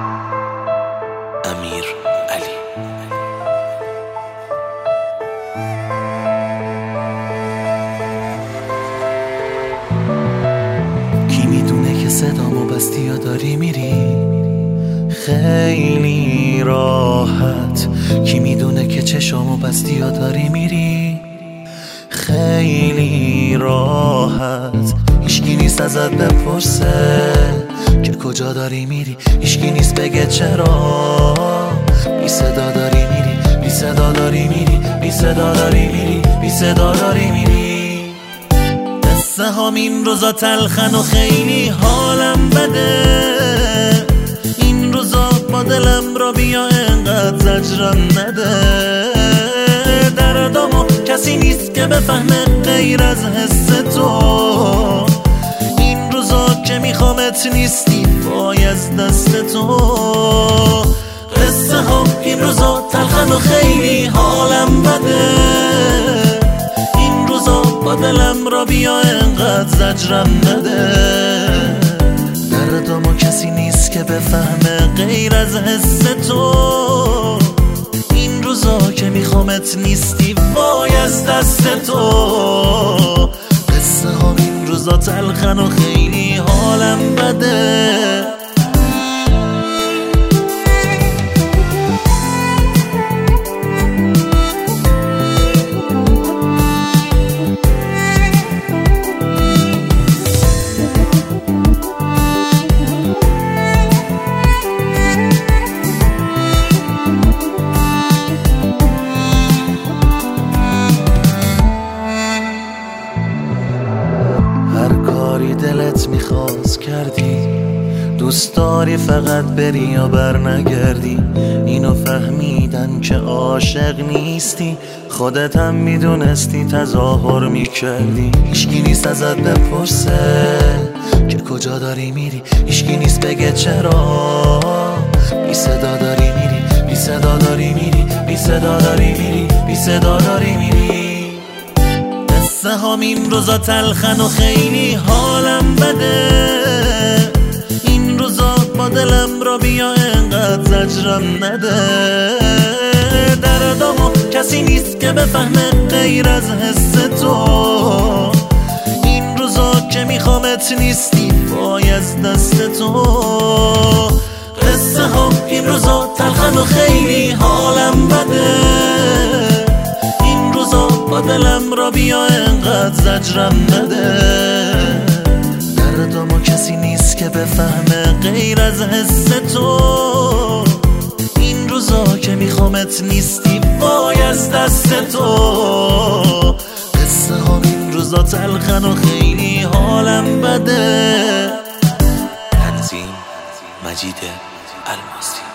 امیر علی. کی میدونه که صدامو بستی یا داری میری خیلی راحت؟ کی میدونه که چشامو بستی یا داری میری خیلی راحت؟ هیچکی نیست ازت بپرسه که کجا داری میری، هیچکی نیست بگه چرا بی صدا داری میری، بی صدا داری میری، بی صدا داری میری، بی صدا داری میری. قصه هام این روزا تلخن و خیلی حالم بده، این روزا با دلم را بیا انقدر زجرم نده. دردامو کسی نیست که بفهمه غیر از حس تو، این روزا که میخوامت نیستی وای از دست تو. قصه ها این روزا تلخن و خیلی حالم بده، این روزا با دلم را بیا انقدر زجرم نده. دردامو کسی نیست که بفهمه غیر از حس تو، این روزا که میخوامت نیستی وای از دست تو. قصه ها این روزا تلخن و خیلی حالم بده. دلت میخواست کردی، دوست داری فقط بری یا بر نگردی. اینو فهمیدن که عاشق نیستی، خودت هم میدونستی تظاهر میکردی. هیچکی نیست ازت بپرسه که کجا داری میری، هیچکی نیست بگه چرا بی صدا داری میری، بی صدا داری میری، بی صدا داری میری، بی صدا داری میری. قصه هام این روزا تلخن و خیلی حالم بده، این روزا با دلم را بیا انقدر زجرم نده. دردامو کسی نیست که بفهمه غیر از حس تو، این روزا که میخوامت نیستی وای از دست تو. قصه هام این روزا تلخن و خیلی حالم بده، با دلم را بیا انقدر زجرم نده. دردامو کسی نیست که بفهمه غیر از حس تو، این روزا که میخوامت نیستی وای از دست تو. قصه ها این روزا تلخن و خیلی حالم بده. تنظیم مجید الماسی.